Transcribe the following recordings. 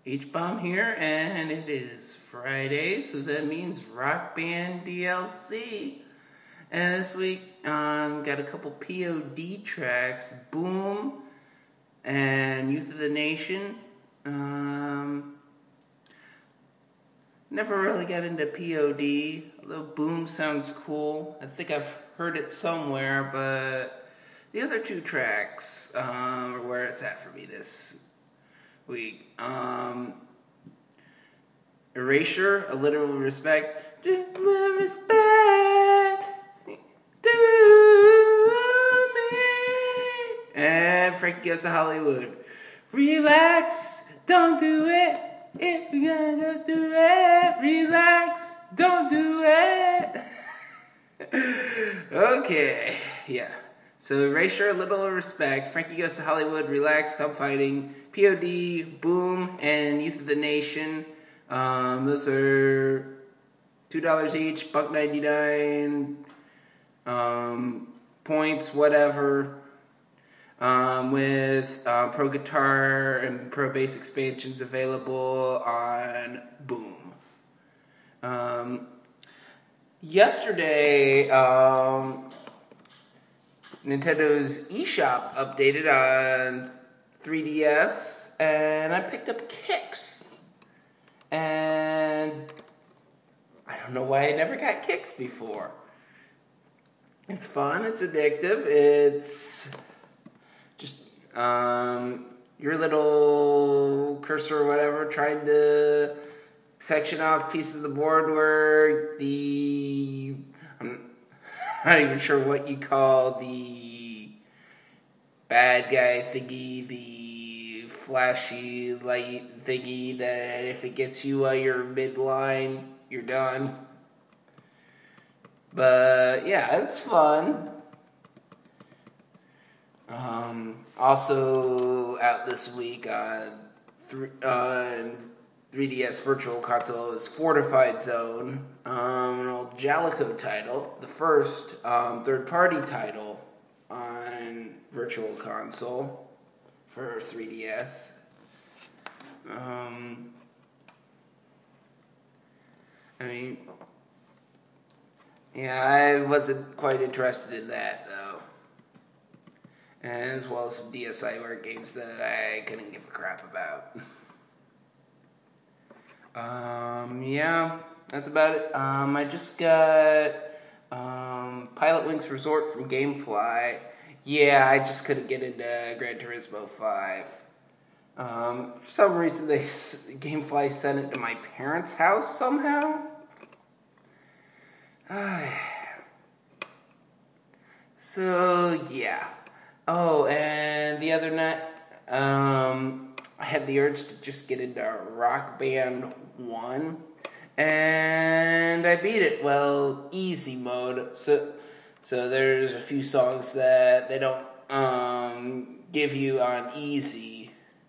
H-Bomb here, and it is Friday, so that means Rock Band DLC. And this week, got a couple POD tracks, Boom and Youth of the Nation. Never really got into POD, although Boom sounds cool. I think I've heard it somewhere, but the other two tracks are where it's at for me this week. Erasure, A Little Respect. Just a little respect to me. And Frankie Goes to Hollywood. Relax, don't do it. If you're gonna go do it, relax, don't do it. Okay, yeah. So Erasure, A Little Respect, Frankie Goes to Hollywood, Relax, Stop Fighting, POD, Boom, and Youth of the Nation. Those are $2 each, $1.99, points, whatever. With Pro Guitar and Pro Bass expansions available on Boom. Yesterday, Nintendo's eShop updated on 3DS, and I picked up Kicks. And I don't know why I never got Kicks before. It's fun, it's addictive, it's just your little cursor or whatever trying to section off pieces of the board where I'm not even sure what you call the bad guy thingy, the flashy light thingy that if it gets you while you're midline, you're done. But yeah, it's fun. Also out this week on 3DS Virtual Console is Fortified Zone, an old Jaleco title, the first third-party title on Virtual Console for 3DS. I wasn't quite interested in that, though. And as well as some DSiWare games that I couldn't give a crap about. That's about it. I just got Pilotwings Resort from Gamefly. Yeah, I just couldn't get into Gran Turismo 5. For some reason, Gamefly sent it to my parents' house somehow. So, yeah. Oh, and the other night, I had the urge to just get into Rock Band 1, and I beat it. Well, easy mode. So there's a few songs that they don't give you on easy.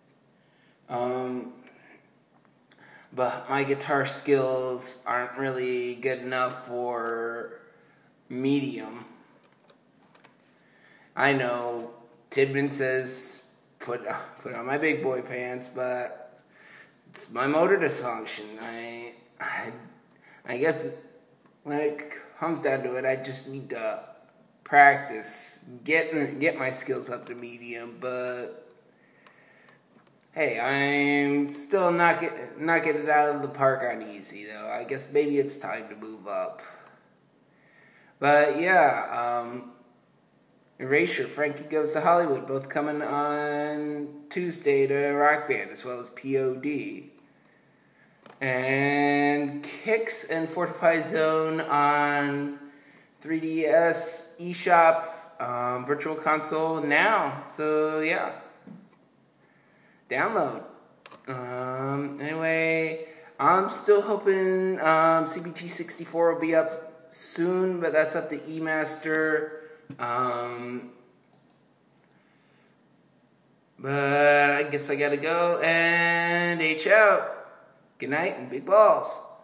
But my guitar skills aren't really good enough for medium. I know Tidman says put on my big boy pants, but it's my motor dysfunction. I guess when it comes down to it, I just need to practice, get my skills up to medium. But hey, I'm still not getting it out of the park on easy though. I guess maybe it's time to move up. But yeah, Erasure, Frankie Goes to Hollywood, both coming on Tuesday to Rock Band, as well as POD. And Kicks and Fortified Zone on 3DS, eShop, Virtual Console now. So, yeah. Download. Anyway, I'm still hoping CBT 64 will be up soon, but that's up to eMaster. But I guess I gotta go, and H out. Good night and big balls.